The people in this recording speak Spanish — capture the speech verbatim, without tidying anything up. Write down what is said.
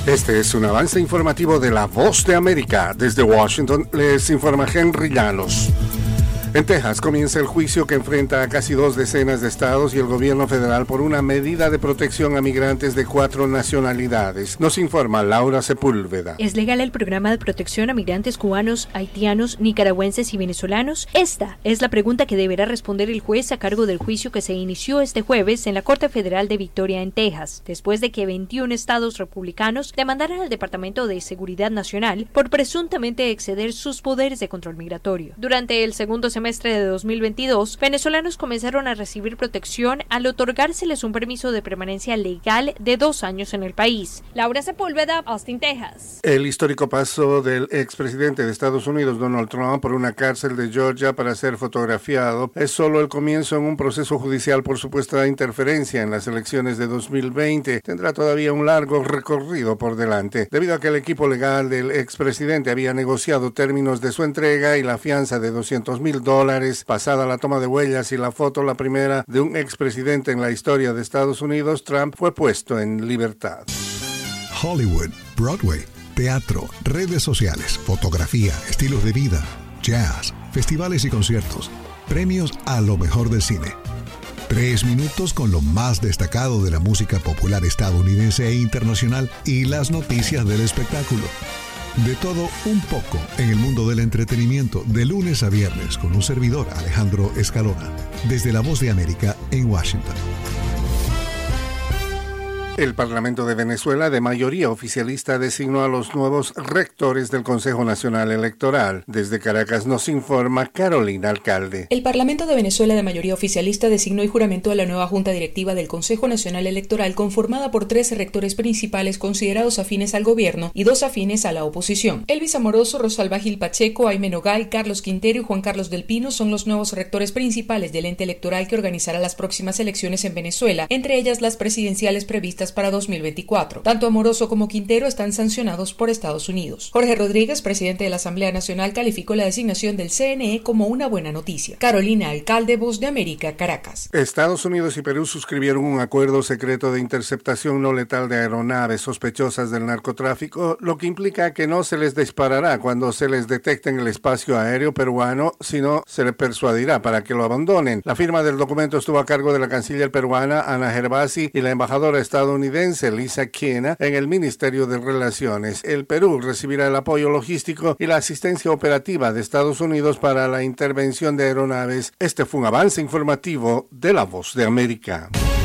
Este es un avance informativo de La Voz de América. Desde Washington les informa Henry Llanos. En Texas comienza el juicio que enfrenta a casi dos decenas de estados y el gobierno federal por una medida de protección a migrantes de cuatro nacionalidades. Nos informa Laura Sepúlveda. ¿Es legal el programa de protección a migrantes cubanos, haitianos, nicaragüenses y venezolanos? Esta es la pregunta que deberá responder el juez a cargo del juicio que se inició este jueves en la Corte Federal de Victoria en Texas, después de que veintiún estados republicanos demandaran al Departamento de Seguridad Nacional por presuntamente exceder sus poderes de control migratorio. Durante el segundo semestre de dos mil veintidós, venezolanos comenzaron a recibir protección al otorgárseles un permiso de permanencia legal de dos años en el país. Laura Sepúlveda, Austin, Texas. El histórico paso del expresidente de Estados Unidos, Donald Trump, por una cárcel de Georgia para ser fotografiado es solo el comienzo en un proceso judicial por supuesta interferencia en las elecciones de dos mil veinte. Tendrá todavía un largo recorrido por delante, debido a que el equipo legal del expresidente había negociado términos de su entrega y la fianza de doscientos mil dólares. Pasada la toma de huellas y la foto, la primera de un expresidente en la historia de Estados Unidos, Trump fue puesto en libertad. Hollywood, Broadway, teatro, redes sociales, fotografía, estilos de vida, jazz, festivales y conciertos, premios a lo mejor del cine. Tres minutos con lo más destacado de la música popular estadounidense e internacional y las noticias del espectáculo. De todo un poco en el mundo del entretenimiento, de lunes a viernes, con un servidor, Alejandro Escalona, desde La Voz de América en Washington. El Parlamento de Venezuela, de mayoría oficialista, designó a los nuevos rectores del Consejo Nacional Electoral. Desde Caracas nos informa Carolina Alcalde. El Parlamento de Venezuela, de mayoría oficialista, designó y juramentó a la nueva Junta Directiva del Consejo Nacional Electoral, conformada por tres rectores principales considerados afines al gobierno y dos afines a la oposición. Elvis Amoroso, Rosalba Gil Pacheco, Aime Nogal, Carlos Quintero y Juan Carlos del Pino son los nuevos rectores principales del ente electoral que organizará las próximas elecciones en Venezuela, entre ellas las presidenciales previstas para dos mil veinticuatro. Tanto Amoroso como Quintero están sancionados por Estados Unidos. Jorge Rodríguez, presidente de la Asamblea Nacional, calificó la designación del C N E como una buena noticia. Carolina Alcalde, Voz de América, Caracas. Estados Unidos y Perú suscribieron un acuerdo secreto de interceptación no letal de aeronaves sospechosas del narcotráfico, lo que implica que no se les disparará cuando se les detecte en el espacio aéreo peruano, sino se les persuadirá para que lo abandonen. La firma del documento estuvo a cargo de la canciller peruana Ana Gervasi y la embajadora estadounidense Lisa Kiena en el Ministerio de Relaciones. El Perú recibirá el apoyo logístico y la asistencia operativa de Estados Unidos para la intervención de aeronaves. Este fue un avance informativo de La Voz de América.